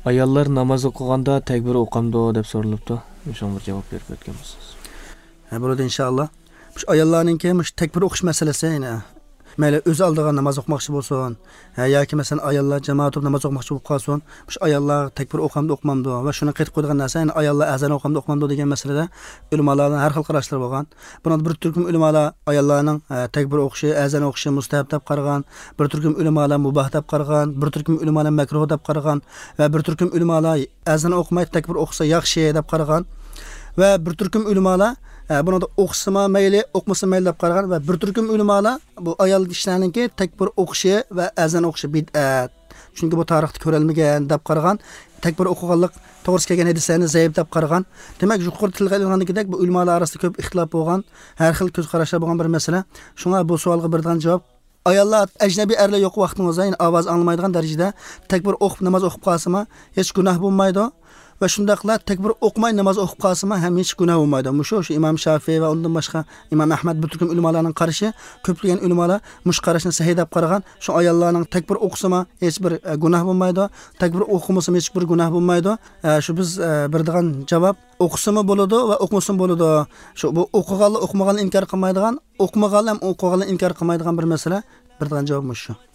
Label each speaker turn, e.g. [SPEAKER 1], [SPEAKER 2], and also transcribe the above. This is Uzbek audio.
[SPEAKER 1] Ayollar namoz o'qiganda takbir o'qamdi deb so'ralibdi. O'shaga bir javob berib o'tgan bo'lsangiz.
[SPEAKER 2] Ha, bo'ladi inshaalloh. Shu ayollarningki takbir o'qish masalasi yana mayli o'zi oldiga namoz o'qimoqchi bo'lsin, yoki masalan ayollar jamoat namoz o'qimoqchi bo'lib qolsin, shu ayollar takbir o'qamdi o'qmamdi va shuni qaytib qo'ygan narsa, ya'ni ayollar azon o'qamdi o'qmamdi degan masalada ulamolarning har xil qarashlari bo'lgan. Buni bir turkum ulamolar ayollarning takbir o'qishi, azon o'qishi mustahab deb qaragan, bir turkum ulamolar mubah deb qaragan, bir turkum ulamolar makruh deb qaragan va bir turkum ulamolar azon o'qmay takbir o'qisa yaxshi deb qaragan va bir turkum ulamolar buni da o'qisima mayli, o'qmasa mayli deb qaragan va bir turkum ulamolar bu ayol kishilarningki takbir o'qishi va azon o'qishi bid'at. Chunki bu tarixda ko'rilmagan deb qaragan, takbir o'qiganlik to'g'ri kelgan hadislarni zaif deb qaragan. Demak, yuqori tilga ilg'andagidek bu ulamolar orasida ko'p ixtilof bo'lgan, har xil ko'z qarashlar bo'lgan bir masala. Shunga bu savolga beradigan javob ayollar ajnabiy erlar yo'q vaqtingizda, ya'ni ovoz anglamaydigan darajada takbir o'qib namoz o'qib qolsa, hech gunoh bo'lmaydi. Va shundaqla takbir o'qmay namoz o'qib qolsa ham hech gunoh bo'lmaydi. Shu Imom Shafiy va undan boshqa Imom Ahmad bir turkum ulamolarning qarashi, ko'plagan ulamolar mush qarashni sahih deb qaragan. Shu ayollarning takbir o'qisama hech bir gunoh bo'lmaydi, takbir o'qimasa hech bir gunoh bo'lmaydi. Shu biz beradigan javob o'qisama bo'ladi va o'qmasa bo'ladi. Shu bu o'qiganlar o'qmaganlar inkor qilmaydigan, o'qmaganlar ham o'qiganlar inkor qilmaydigan bir masala. Beradigan javob shu.